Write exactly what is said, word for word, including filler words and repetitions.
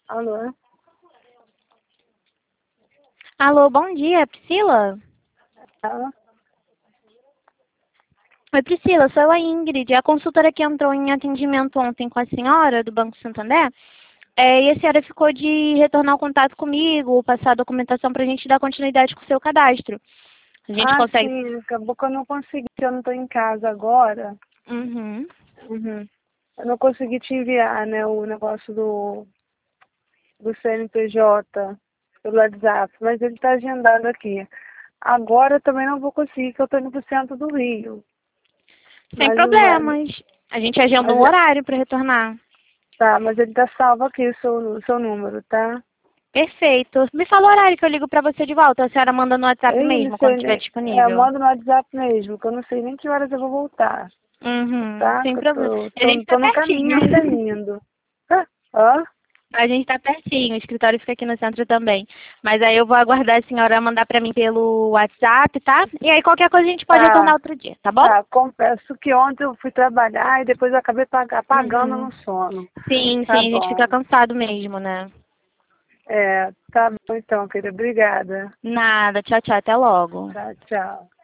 Alô? Alô, bom dia, Priscila? Tá? Oi, Priscila, sou a Ingrid, a consultora que entrou em atendimento ontem com a senhora do Banco Santander. É, e a senhora ficou de retornar o contato comigo, passar a documentação para a gente dar continuidade com o seu cadastro. A gente Ah, consegue... sim, acabou que eu não consegui, eu não tô em casa agora. Uhum. Uhum. Eu não consegui te enviar, né, o negócio do, do C N P J pelo WhatsApp, mas ele tá agendado aqui. Agora eu também não vou conseguir, que eu tô indo pro centro do Rio. Sem Mas, não vai- problemas. A gente agenda mas, um horário para retornar. tá, mas ele tá salvo aqui, o seu, o seu número, tá? Perfeito. Me fala o horário que eu ligo para você de volta. A senhora manda no WhatsApp Eu não mesmo, quando sei, estiver nem- é, eu disponível. mando no WhatsApp mesmo, que eu não sei nem que horas eu vou voltar, Uhum. tá? Sem Que eu problema. tô, A gente tô, tá tô no caminho ainda pertinho. indo. Ah, ó. A gente tá pertinho, o escritório fica aqui no centro também. Mas aí eu vou aguardar a senhora mandar pra mim pelo WhatsApp, tá? E aí qualquer coisa a gente pode retornar Tá, outro dia, tá bom? tá. Confesso que ontem eu fui trabalhar e depois eu acabei pag- apagando Uhum. no sono. Sim, Tá sim, a gente fica bom. cansado mesmo, né? É, tá bom então, querida. Obrigada. Nada, tchau, tchau, até logo. Tá, tchau.